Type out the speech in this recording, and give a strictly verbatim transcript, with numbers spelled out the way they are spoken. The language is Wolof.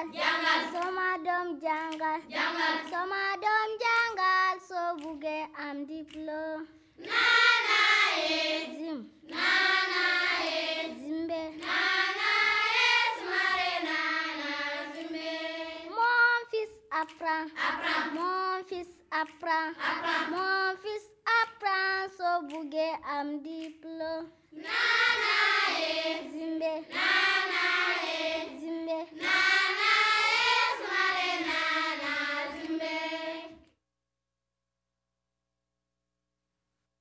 jangal. Jangal. Sama doom jangal. Jangal. Sama doom jangal soo buggee am diplôme. Nana ye. Zim. Nana ye. Zimbe. Nana ye. Sumare nana zimbe. Mon fils apprend. Apprend. Mon fils apprend. Apprend. Mon fils apprend soo buggee am diplôme. Nana ye. Zimbe. Nana